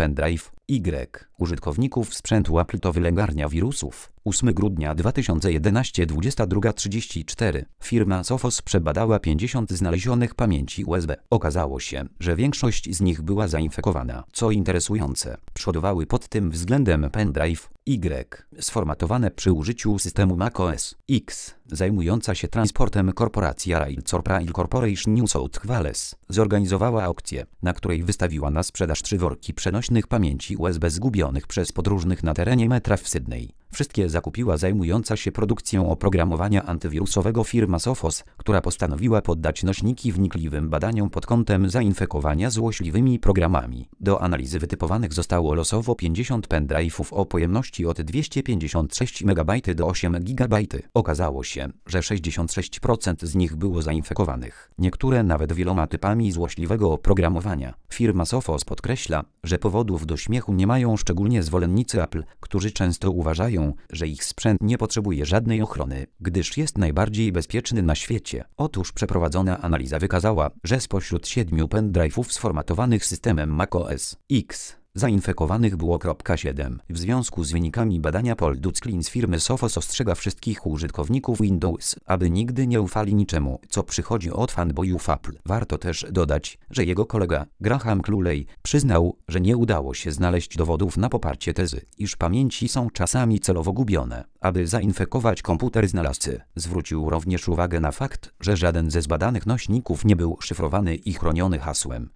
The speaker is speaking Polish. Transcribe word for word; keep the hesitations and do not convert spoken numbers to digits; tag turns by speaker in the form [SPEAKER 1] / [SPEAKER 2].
[SPEAKER 1] pendrive. Y. Użytkowników sprzętu Apple to wylęgarnia wirusów. ósmego grudnia dwa tysiące jedenastego, dwudziesta druga trzydzieści cztery. Firma Sophos przebadała pięćdziesiąt znalezionych pamięci U S B. Okazało się, że większość z nich była zainfekowana. Co interesujące, przodowały pod tym względem pendrive Y, sformatowane przy użyciu systemu macOS X, zajmująca się transportem korporacja Railcorp Corporation New South Wales, zorganizowała aukcję, na której wystawiła na sprzedaż trzy worki przenośnych pamięci U S B zgubionych przez podróżnych na terenie metra w Sydney. Wszystkie zakupiła zajmująca się produkcją oprogramowania antywirusowego firma Sophos, która postanowiła poddać nośniki wnikliwym badaniom pod kątem zainfekowania złośliwymi programami. Do analizy wytypowanych zostało losowo pięćdziesiąt pendrive'ów o pojemności od dwieście pięćdziesiąt sześć megabajtów do osiem gigabajtów. Okazało się, że sześćdziesiąt sześć procent z nich było zainfekowanych, niektóre nawet wieloma typami złośliwego oprogramowania. Firma Sophos podkreśla, że powodów do śmiechu nie mają szczególnie zwolennicy Apple, którzy często uważają, że ich sprzęt nie potrzebuje żadnej ochrony, gdyż jest najbardziej bezpieczny na świecie. Otóż przeprowadzona analiza wykazała, że spośród siedmiu pendrive'ów sformatowanych systemem macOS X zainfekowanych było siedem. W związku z wynikami badania Paul Dutzklin z firmy Sophos ostrzega wszystkich użytkowników Windows, aby nigdy nie ufali niczemu, co przychodzi od fanboyów Apple. Warto też dodać, że jego kolega, Graham Cluley, przyznał, że nie udało się znaleźć dowodów na poparcie tezy, iż pamięci są czasami celowo gubione, aby zainfekować komputer znalazcy. Zwrócił również uwagę na fakt, że żaden ze zbadanych nośników nie był szyfrowany i chroniony hasłem.